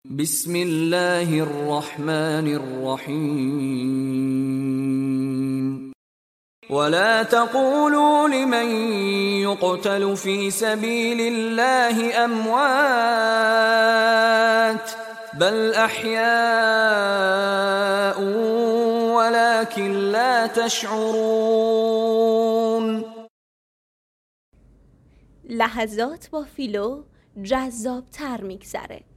بسم الله الرحمن الرحیم ولا تقولوا لمن يقتل في سبيل الله اموات بل احياء ولكن لا تشعرون. لحظات با فیلو جذاب‌تر میگذره.